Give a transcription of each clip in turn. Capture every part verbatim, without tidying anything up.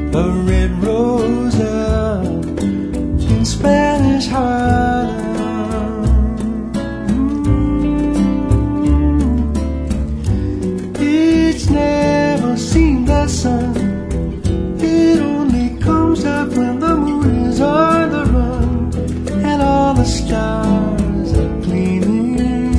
a red rose up in Spanish Harlem. It's never seen the sun. It only comes up when the moon is on the run and all the stars are gleaming.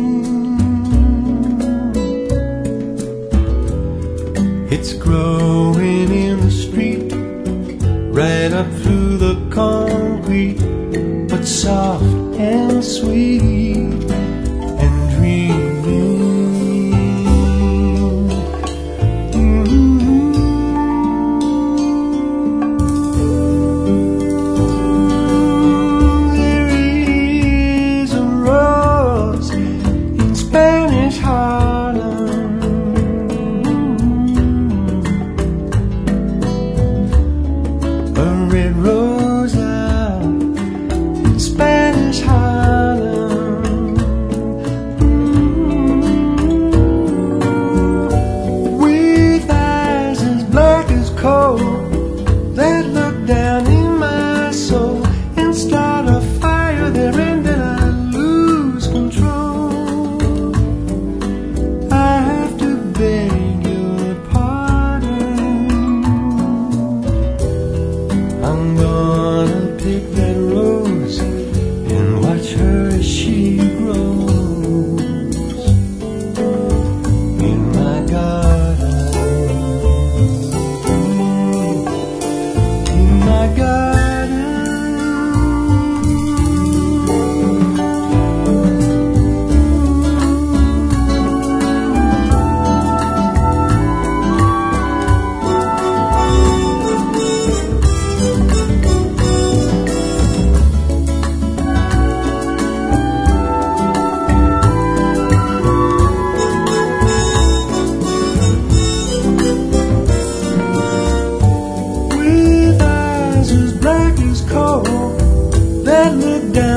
It's growing in the street, right up through the concrete, but soft and sweet and dreaming. Mm-hmm. There is a rose in Spanish Harlem, a red rose up in Spanish Harlem. With eyes as black as coal that look down in my soul and start a fire there, and then I lose control. I have to beg your pardon. I'm gonna pick that rose and watch her as she grows in my garden, in my garden. With eyes as black as coal that look down